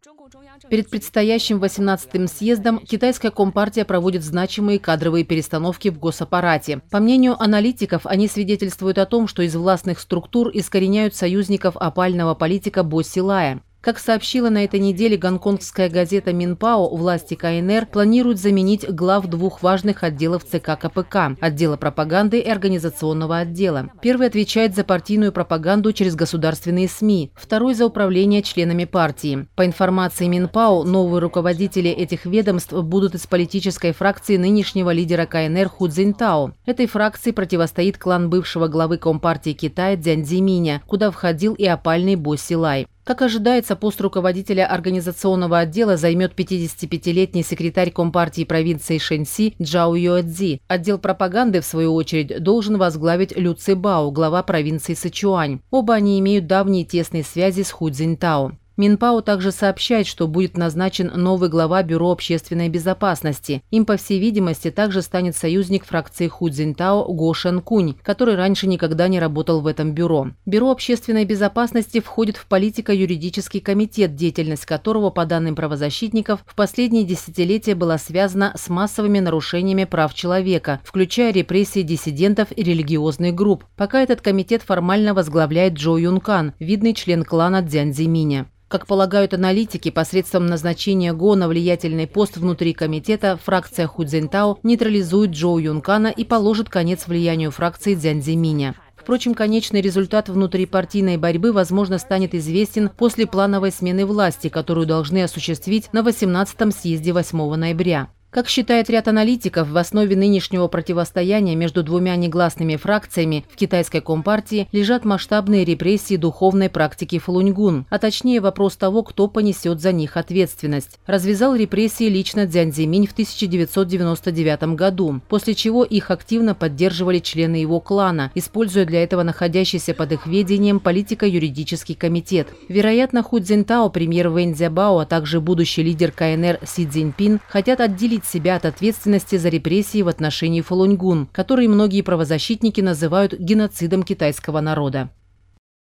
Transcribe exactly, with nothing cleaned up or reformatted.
Перед предстоящим восемнадцатым съездом китайская компартия проводит значимые кадровые перестановки в госаппарате. По мнению аналитиков, они свидетельствуют о том, что из властных структур искореняют союзников опального политика Бо Силая. Как сообщила на этой неделе гонконгская газета Минпао, власти КНР планируют заменить глав двух важных отделов ЦК КПК – отдела пропаганды и организационного отдела. Первый отвечает за партийную пропаганду через государственные СМИ, второй – за управление членами партии. По информации Минпао, новые руководители этих ведомств будут из политической фракции нынешнего лидера КНР Ху Цзиньтао. Этой фракции противостоит клан бывшего главы Компартии Китая Цзян Цзиминя, куда входил и опальный Бо Силай. Как ожидается, пост руководителя организационного отдела займет пятидесятипятилетний секретарь Компартии провинции Шэньси Чжао Юэцзи. Отдел пропаганды, в свою очередь, должен возглавить Лю Цибао, глава провинции Сычуань. Оба они имеют давние тесные связи с Ху Цзиньтао. Минпао также сообщает, что будет назначен новый глава Бюро общественной безопасности. Им, по всей видимости, также станет союзник фракции Ху Цзиньтао Го Шэнкунь, который раньше никогда не работал в этом бюро. Бюро общественной безопасности входит в политико-юридический комитет, деятельность которого, по данным правозащитников, в последние десятилетия была связана с массовыми нарушениями прав человека, включая репрессии диссидентов и религиозных групп. Пока этот комитет формально возглавляет Чжоу Юнкан, видный член клана Цзян Цзиминя. Как полагают аналитики, посредством назначения Го на влиятельный пост внутри комитета фракция Ху Цзиньтао нейтрализует Чжоу Юнкана и положит конец влиянию фракции Цзян Цзиминя. Впрочем, конечный результат внутрипартийной борьбы, возможно, станет известен после плановой смены власти, которую должны осуществить на восемнадцатом съезде восьмого ноября. Как считает ряд аналитиков, в основе нынешнего противостояния между двумя негласными фракциями в китайской компартии лежат масштабные репрессии духовной практики Фалуньгун, а точнее вопрос того, кто понесет за них ответственность. Развязал репрессии лично Цзян Цзиминь в тысяча девятьсот девяносто девятом году, после чего их активно поддерживали члены его клана, используя для этого находящийся под их ведением политико-юридический комитет. Вероятно, Ху Цзиньтао, премьер Вэнь Цзябао, а также будущий лидер КНР Си Цзиньпин хотят отделить себя от ответственности за репрессии в отношении Фалуньгун, которые многие правозащитники называют геноцидом китайского народа.